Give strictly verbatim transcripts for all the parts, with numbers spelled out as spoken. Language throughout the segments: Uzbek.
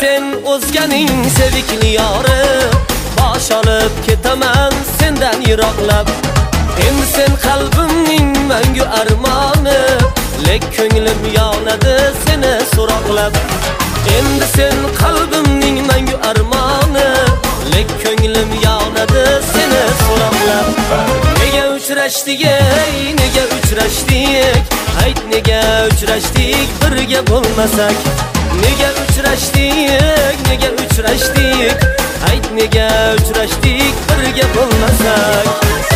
sen o'zganing sevikli yori, bosh olib ketaman sendan yiroqlab. Endi sen qalbimning mangu armoni, lek ko'nglim yonadi seni so'roqlab. Endi sen qalbimning mangu armoni, lek ko'nglim yonadi seni so'roqlab. Nega uchrashdik, ey nega uchrashdik? Ayt nega uchrashdik birga bo'lmasak? Nega uchrashdik, nega uchrashdik? Ayt nega uchrashdik birga bo'lmasak?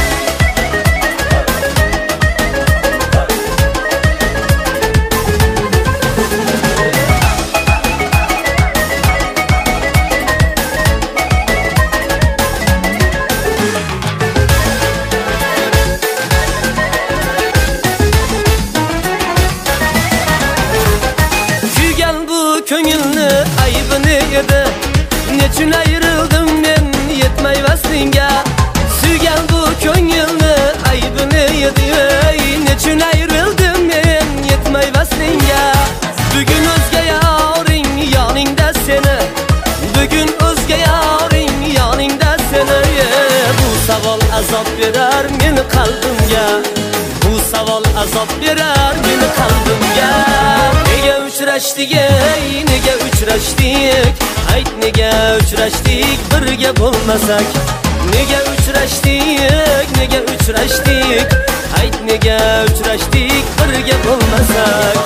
Ko'ngilni aybini edi, nechun ayrildim men yetmay vaslingga. Suygan bu ko'ngilni aybini edi, nechun ayrildim men yetmay vaslingga. Bugun o'zga yoring yoningda seni, bugun o'zga yoring yoningda seni. Bu savol azob berar meni qalbimga, bu savol azob berar meni qalbimga. Nega uchrashdik, ey nega uchrashdik? Ayt nega uchrashdik birga bo'lmasak? Nega uchrashdik, nega uchrashdik? Ayt nega uchrashdik birga bo'lmasak?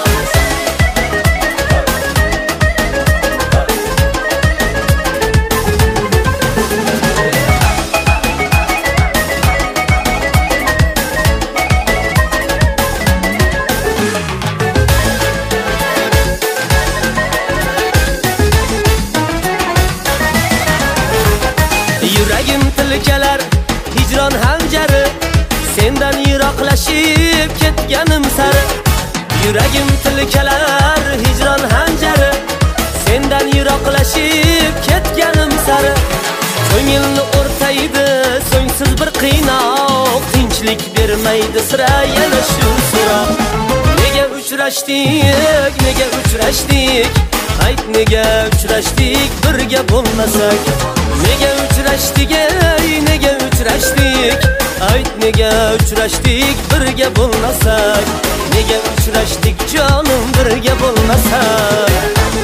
Yuragim tilkalar hijron hanjari, sendan yiroqlashib ketganim sari. Yuragim tilkalar hijron hanjari, sendan yiroqlashib ketganim sari. Ko'ngilni o'rtaydi so'ngsiz bir qiynoq, tinchlik bermaydi sira yana shu so'roq. Nega uchrashdik, nega uchrashdik? Ayt nega uchrashdik birga bo'lmasak? Nega uchrashdik, ey nega uchrashdik? Ayt nega uchrashdik birga bo'lmasak? Nega uchrashdik jonim birga bo'lmasak?